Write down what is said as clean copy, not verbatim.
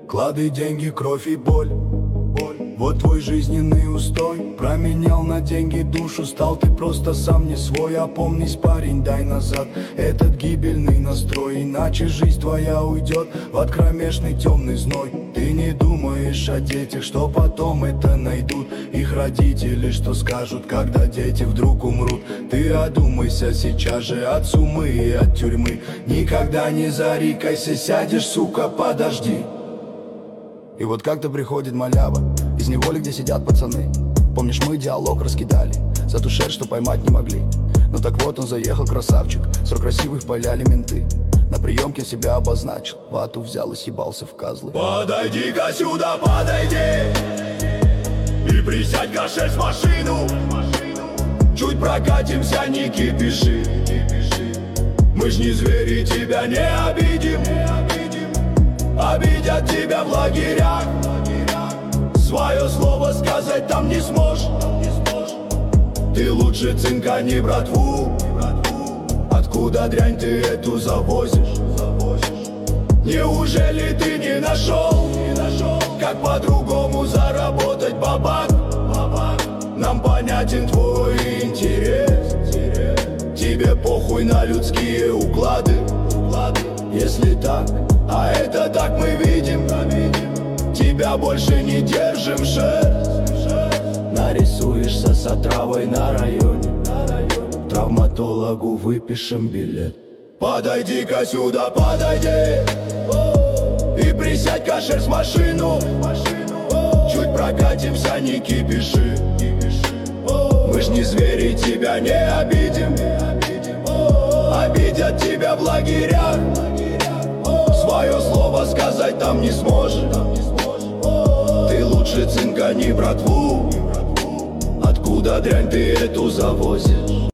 Клады, деньги, кровь и боль. Вот твой жизненный устой. Променял на деньги душу, стал ты просто сам не свой. Опомнись, парень, дай назад этот гибельный настрой, иначе жизнь твоя уйдет в кромешный темный зной. Ты не думаешь о детях, что потом это найдут их родители, что скажут, когда дети вдруг умрут. Ты одумайся сейчас же от сумы и от тюрьмы. Никогда не зарикайся, сядешь, сука, подожди. И вот как-то приходит малява из неволи, где сидят пацаны. Помнишь, мы диалог раскидали за ту шерсть, что поймать не могли. Ну так вот он заехал, красавчик, срок красивых паляли менты. На приемке себя обозначил, вату взял и съебался в козлы. Подойди-ка сюда, подойди и присядь-ка шерсть в машину. Чуть прокатимся, не кипиши. Мы ж не звери, тебя не обидим. Обидят тебя в лагерях, свое слово сказать там не сможешь. Ты лучше цинкани братву. Откуда дрянь ты эту завозишь? Неужели ты не нашел, как по-другому заработать бабак? Нам понятен твой интерес. Тебе похуй на людские уклады. Если так, а это так мы видим, тебя больше не держим шерсть. Нарисуешься с отравой на районе, травматологу выпишем билет. Подойди-ка сюда, подойди и присядь-ка шерсть в машину. Чуть прокатимся, не кипиши. Мы ж не звери, тебя не обидим. Обидят тебя в лагерях, свое слово сказать там не сможешь. Ты лучше цинкани братву. Откуда дрянь ты эту завозишь?